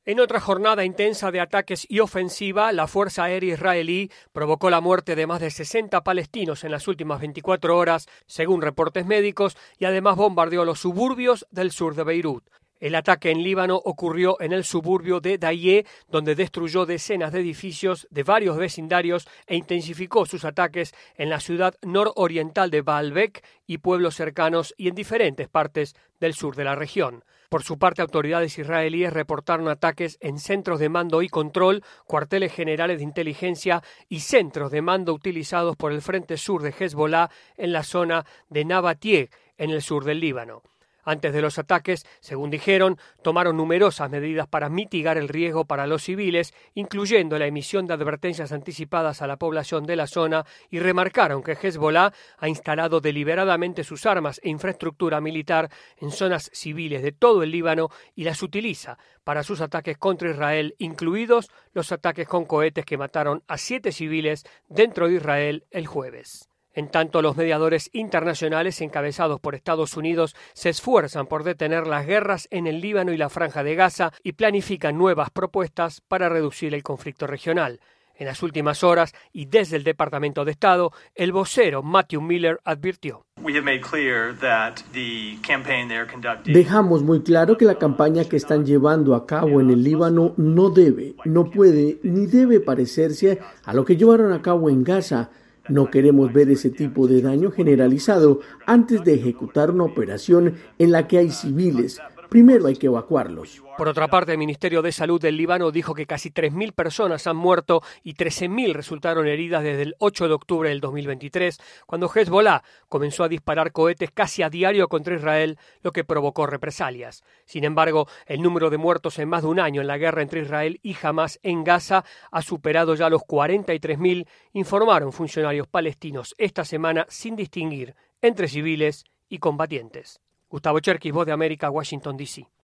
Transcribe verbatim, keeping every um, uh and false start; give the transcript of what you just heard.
En otra jornada intensa de ataques y ofensiva, la Fuerza Aérea Israelí provocó la muerte de más de sesenta palestinos en las últimas veinticuatro horas, según reportes médicos, y además bombardeó los suburbios del sur de Beirut. El ataque en Líbano ocurrió en el suburbio de Dayé, donde destruyó decenas de edificios de varios vecindarios e intensificó sus ataques en la ciudad nororiental de Baalbek y pueblos cercanos y en diferentes partes del sur de la región. Por su parte, autoridades israelíes reportaron ataques en centros de mando y control, cuarteles generales de inteligencia y centros de mando utilizados por el frente sur de Hezbollah en la zona de Nabatie, en el sur del Líbano. Antes de los ataques, según dijeron, tomaron numerosas medidas para mitigar el riesgo para los civiles, incluyendo la emisión de advertencias anticipadas a la población de la zona, y remarcaron que Hezbollah ha instalado deliberadamente sus armas e infraestructura militar en zonas civiles de todo el Líbano y las utiliza para sus ataques contra Israel, incluidos los ataques con cohetes que mataron a siete civiles dentro de Israel el jueves. En tanto, los mediadores internacionales encabezados por Estados Unidos se esfuerzan por detener las guerras en el Líbano y la Franja de Gaza y planifican nuevas propuestas para reducir el conflicto regional. En las últimas horas, y desde el Departamento de Estado, el vocero Matthew Miller advirtió: Dejamos muy claro que la campaña que están llevando a cabo en el Líbano no debe, no puede ni debe parecerse a lo que llevaron a cabo en Gaza. No queremos ver ese tipo de daño generalizado antes de ejecutar una operación en la que hay civiles. Primero hay que evacuarlos. Por otra parte, el Ministerio de Salud del Líbano dijo que casi tres mil personas han muerto y trece mil resultaron heridas desde el ocho de octubre del dos mil veintitrés, cuando Hezbollah comenzó a disparar cohetes casi a diario contra Israel, lo que provocó represalias. Sin embargo, el número de muertos en más de un año en la guerra entre Israel y Hamás en Gaza ha superado ya los cuarenta y tres mil, informaron funcionarios palestinos esta semana, sin distinguir entre civiles y combatientes. Gustavo Cherkis, Voz de América, Washington, D C